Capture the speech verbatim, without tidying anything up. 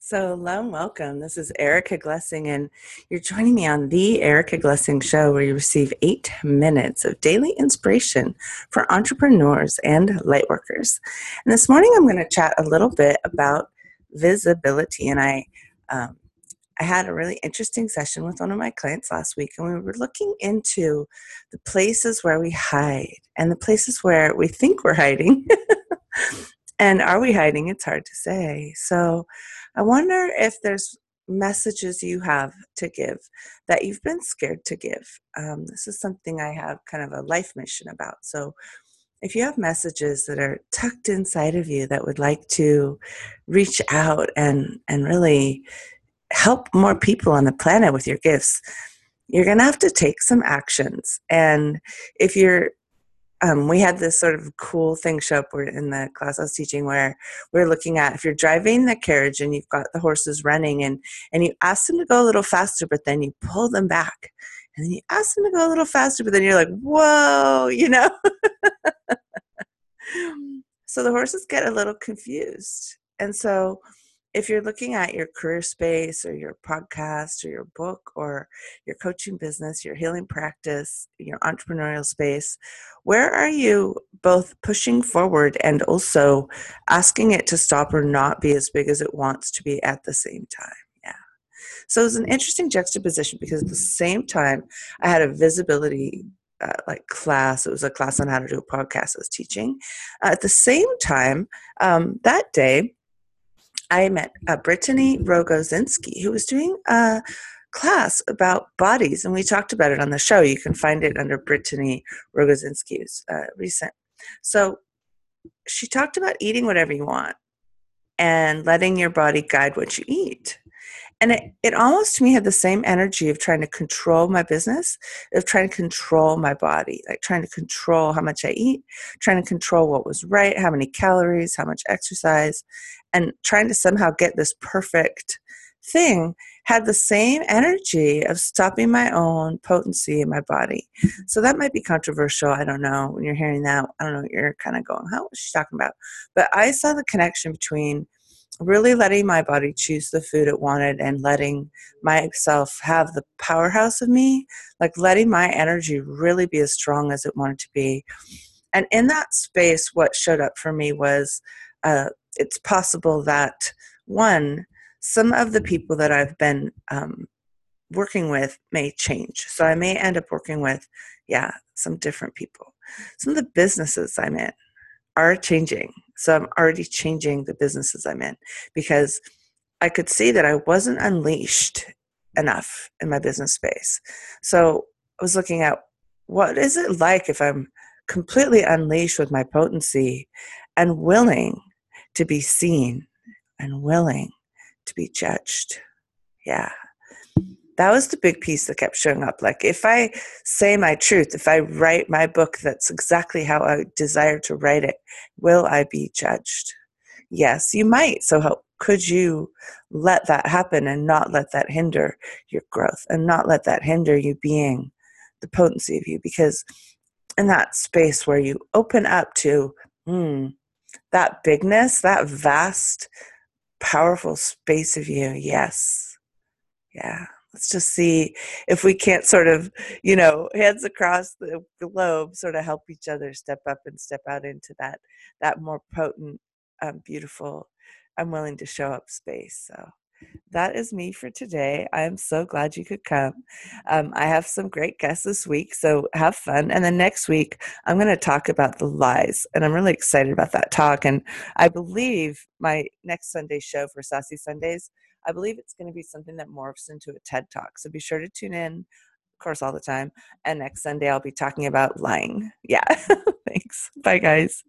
So, hello and welcome. This is Erica Glessing, and you're joining me on The Erica Glessing Show, where you receive eight minutes of daily inspiration for entrepreneurs and lightworkers. And this morning, I'm going to chat a little bit about visibility. And I, um, I had a really interesting session with one of my clients last week, and we were looking into the places where we hide and the places where we think we're hiding. And are we hiding? It's hard to say. So I wonder if there's messages you have to give that you've been scared to give. Um, this is something I have kind of a life mission about. So if you have messages that are tucked inside of you that would like to reach out and, and really help more people on the planet with your gifts, you're going to have to take some actions. And if you're Um, we had this sort of cool thing show up where in the class I was teaching where we're looking at if you're driving the carriage and you've got the horses running and, and you ask them to go a little faster, but then you pull them back. And then you ask them to go a little faster, but then you're like, whoa, you know? So the horses get a little confused. And so if you're looking at your career space or your podcast or your book or your coaching business, your healing practice, your entrepreneurial space, where are you both pushing forward and also asking it to stop or not be as big as it wants to be at the same time? Yeah. So it's an interesting juxtaposition because at the same time, I had a visibility uh, like class. It was a class on how to do a podcast I was teaching. Uh, at the same time, um, that day, I met uh, Brittany Rogozinski, who was doing a class about bodies, and we talked about it on the show. You can find it under Brittany Rogozinski's uh, recent. So she talked about eating whatever you want and letting your body guide what you eat. And it, it almost to me had the same energy of trying to control my business, of trying to control my body, like trying to control how much I eat, trying to control what was right, how many calories, how much exercise, and trying to somehow get this perfect thing had the same energy of stopping my own potency in my body. So that might be controversial. I don't know. When you're hearing that, I don't know. You're kind of going, how was she talking about? But I saw the connection between really letting my body choose the food it wanted and letting myself have the powerhouse of me, like letting my energy really be as strong as it wanted to be. And in that space, what showed up for me was uh, it's possible that, one, some of the people that I've been um, working with may change. So I may end up working with, yeah, some different people. Some of the businesses I'm in are changing. So I'm already changing the businesses I'm in because I could see that I wasn't unleashed enough in my business space. So I was looking at what is it like if I'm completely unleashed with my potency and willing to be seen and willing to be judged. Yeah. That was the big piece that kept showing up. Like if I say my truth, if I write my book that's exactly how I desire to write it, will I be judged? Yes, you might. So how could you let that happen and not let that hinder your growth and not let that hinder you being the potency of you? Because in that space where you open up to hmm, that bigness, that vast, powerful space of you, yes. Yeah. Let's just see if we can't sort of, you know, hands across the globe, sort of help each other step up and step out into that that more potent, um, beautiful, I'm willing to show up space. So that is me for today. I am so glad you could come. Um, I have some great guests this week, so have fun. And then next week, I'm going to talk about the lies, and I'm really excited about that talk. And I believe my next Sunday show for Sassy Sundays, I believe it's going to be something that morphs into a TED Talk. So be sure to tune in, of course, all the time. And next Sunday, I'll be talking about lying. Yeah. Thanks. Bye, guys.